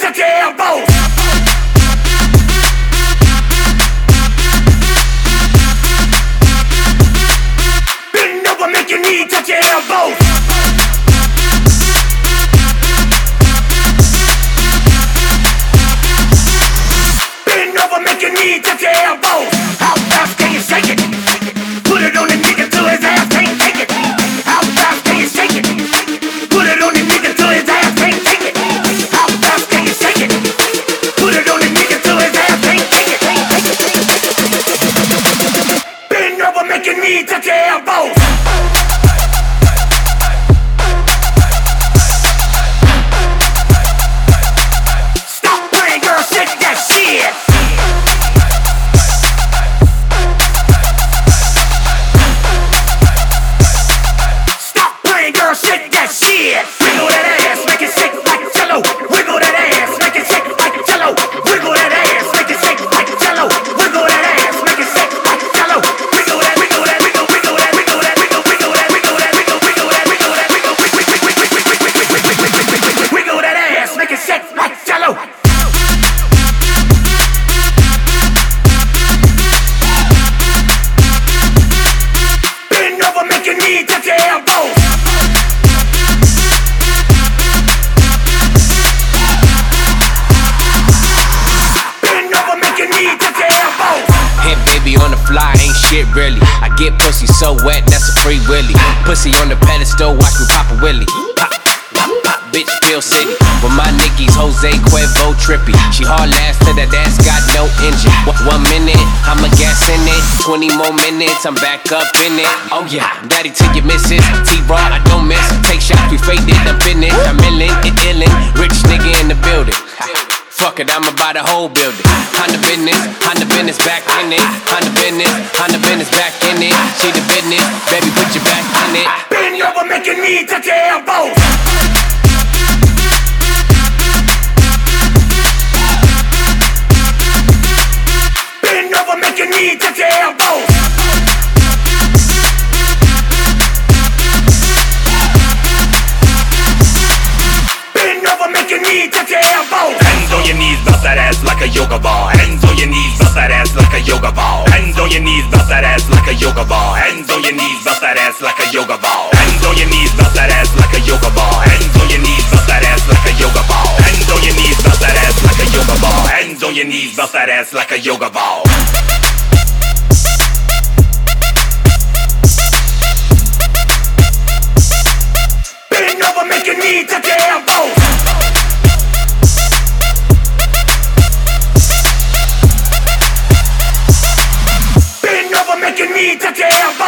touch your elbows. Bend over, make your knee touch your elbows. Bend over, make your knee touch your elbows. How fast can you shake it? Put it on the nigga till his ass can't take it. How fast can you shake it? Put it on the nigga till his ass can't take it. How fast can you shake it? Put it on the nigga till his ass can't take it. Bend over, make your knee touch your elbows. Stop playing, girl, shake that shit. Stop playing, girl, shake that shit. Wiggle that ass, make it shake like jello. Wiggle that ass, make it shake like jello. Wiggle that ass, make it shake like jello. Wiggle that ass, make it shake like jello. Wiggle that, wiggle that, wiggle, wiggle that, wiggle that, wiggle, wiggle that, wiggle that, wiggle, wiggle that, wiggle that, wiggle, wiggle that ass, make it shake like jello. Bend over, make your knee touch your elbows. Bend over, make your knee touch your elbows. Hit baby on the fly, ain't shit really. I get pussy so wet, that's a free willy. Pussy on the pedestal, watch me pop a willy. Pop, pop, pop, bitch, Bill City. With my Nickies, Jose Cuervo trippy. She hard last till that ass got no engine. 1 minute, I'ma gas in it. 20 more minutes, I'm back up in it. Oh yeah, daddy till you miss it. T-Raw, I don't miss. Take shots, we faded, I'm finished. I'm illin', illin', rich nigga in the building. Fuck it, I'ma buy the whole building. Honda business, back in it. Honda business, back in it. She the business, baby, put your back in it. Bend over, make your knee touch your elbows. Bend over, make your knee touch your elbows. Bend over, make your knee touch your elbows. Hands on your knees, bounce that ass like a yoga ball. Hands on your knees, bounce that ass like a yoga ball. Hands on your knees, bounce that ass like a yoga ball. Hands on your knees, bounce that ass like a yoga ball. Hands on your knees, bounce that ass like a yoga ball. Hands on your knees, bounce that ass like a yoga ball. Hands on your knees, bounce that ass like a yoga ball. Hands on your knees, bounce that ass like a yoga ball. Bend over, make your knee touch your elbows. Bend over, make your knee touch your elbows.